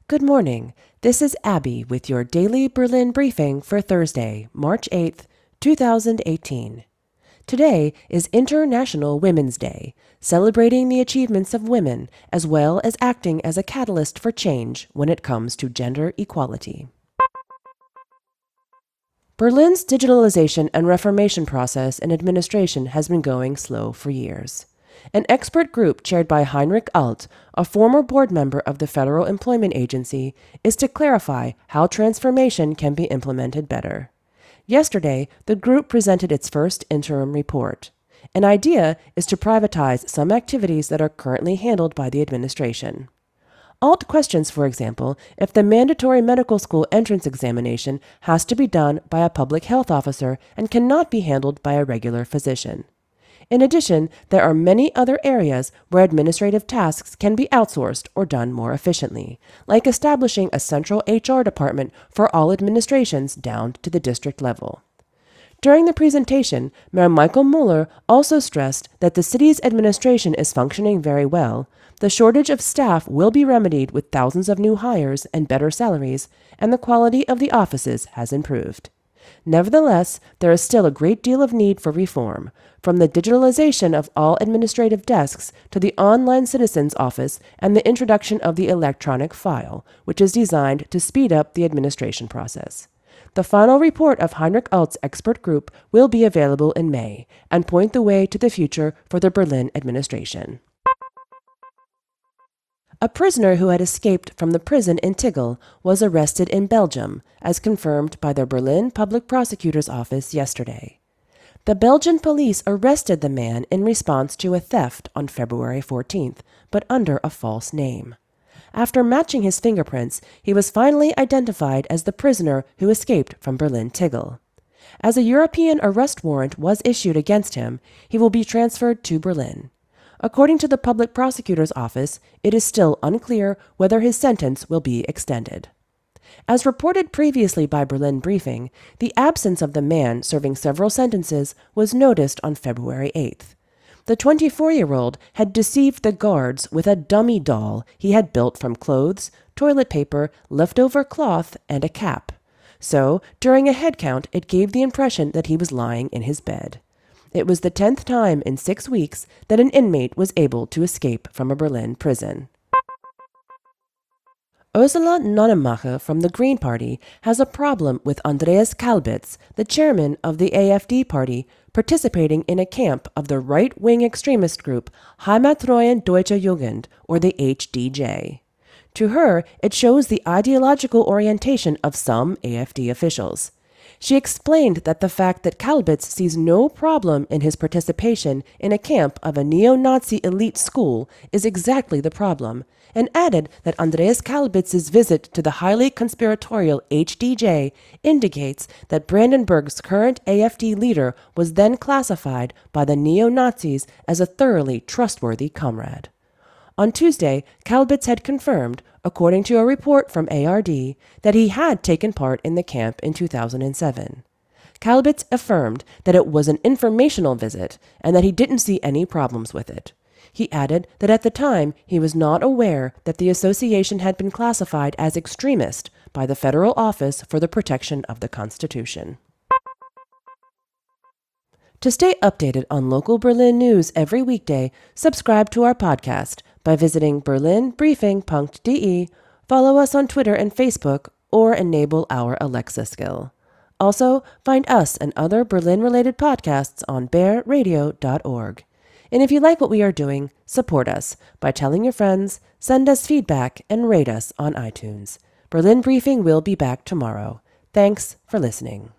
Good morning. This is Abby with your daily Berlin briefing for Thursday, March 8th, 2018. Today is International Women's Day, celebrating the achievements of women as well as acting as a catalyst for change when it comes to gender equality. Berlin's digitalization and reformation process in administration has been going slow for years. An expert group chaired by Heinrich Alt, a former board member of the Federal Employment Agency, is to clarify how transformation can be implemented better. Yesterday, the group presented its first interim report. An idea is to privatize some activities that are currently handled by the administration. Alt questions, for example, if the mandatory medical school entrance examination has to be done by a public health officer and cannot be handled by a regular physician. In addition, there are many other areas where administrative tasks can be outsourced or done more efficiently, like establishing a central HR department for all administrations down to the district level. During the presentation, Mayor Michael Muller also stressed that the city's administration is functioning very well, the shortage of staff will be remedied with thousands of new hires and better salaries, and the quality of the offices has improved. Nevertheless, there is still a great deal of need for reform, from the digitalization of all administrative desks to the online citizens office and the introduction of the electronic file, which is designed to speed up the administration process. The final report of Heinrich Alt's expert group will be available in May and point the way to the future for the Berlin administration. A prisoner who had escaped from the prison in Tiggle was arrested in Belgium, as confirmed by the Berlin Public Prosecutor's Office yesterday. The Belgian police arrested the man in response to a theft on February 14th, but under a false name. After matching his fingerprints, he was finally identified as the prisoner who escaped from Berlin Tiggle. As a European arrest warrant was issued against him, he will be transferred to Berlin. According to the Public Prosecutor's Office, it is still unclear whether his sentence will be extended. As reported previously by Berlin Briefing, the absence of the man serving several sentences was noticed on February 8th. The 24-year-old had deceived the guards with a dummy doll he had built from clothes, toilet paper, leftover cloth, and a cap. So, during a head count, it gave the impression that he was lying in his bed. It was the 10th time in 6 weeks that an inmate was able to escape from a Berlin prison. Ursula Nonnemacher from the Green Party has a problem with Andreas Kalbitz, the chairman of the AfD party, participating in a camp of the right-wing extremist group Heimattreuen Deutsche Jugend, or the HDJ. To her, it shows the ideological orientation of some AfD officials. She explained that the fact that Kalbitz sees no problem in his participation in a camp of a neo-Nazi elite school is exactly the problem, and added that Andreas Kalbitz's visit to the highly conspiratorial HDJ indicates that Brandenburg's current AfD leader was then classified by the neo-Nazis as a thoroughly trustworthy comrade. On Tuesday, Kalbitz had confirmed, according to a report from ARD, that he had taken part in the camp in 2007. Kalbitz affirmed that it was an informational visit and that he didn't see any problems with it. He added that at the time he was not aware that the association had been classified as extremist by the Federal Office for the Protection of the Constitution. To stay updated on local Berlin news every weekday, subscribe to our podcast by visiting berlinbriefing.de, follow us on Twitter and Facebook, or enable our Alexa skill. Also, find us and other Berlin-related podcasts on bearradio.org. And if you like what we are doing, support us by telling your friends, send us feedback, and rate us on iTunes. Berlin Briefing will be back tomorrow. Thanks for listening.